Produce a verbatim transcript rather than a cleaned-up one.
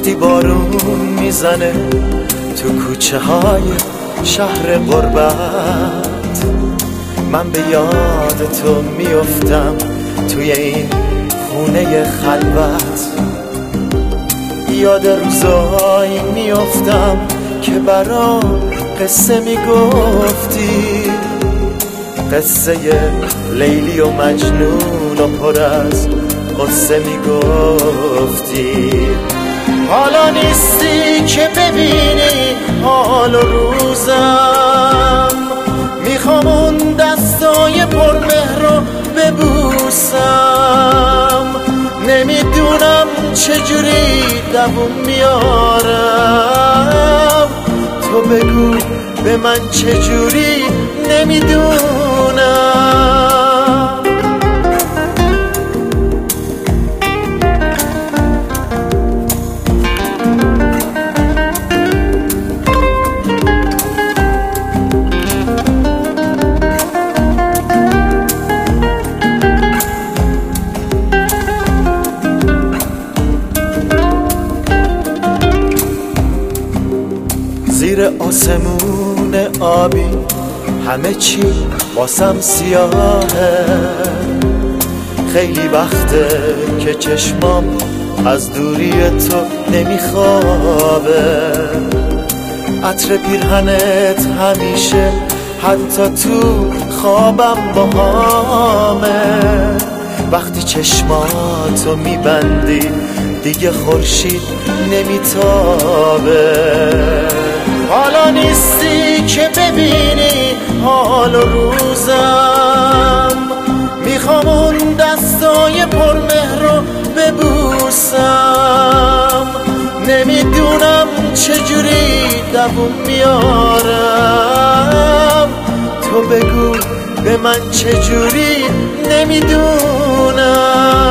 وقتی بارون میزنه تو کوچه های شهر غربت، من به یاد تو میافتم توی این خونه خلوت. یاد روزایی میافتم که برام قصه میگفتی، قصه لیلی و مجنون و پر از قصه میگفتی. حالا نیستی که ببینی حال و روزم، میخوام اون دستای پرمهر رو ببوسم. نمیدونم چجوری دووم میارم، تو بگو به من چجوری. نمیدونم زیر آسمون آبی همه چی واسم سیاهه. خیلی وقته که چشمام از دوری تو نمیخوابه. عطر پیرهنت همیشه حتی تو خوابم باهامه. وقتی چشماتو میبندی دیگه خورشید نمیتابه. حالا نیستی که ببینی حال و روزم، میخوام اون دستای پرمهر رو ببوسم. نمیدونم چجوری دووم میارم، تو بگو به من چجوری. نمیدونم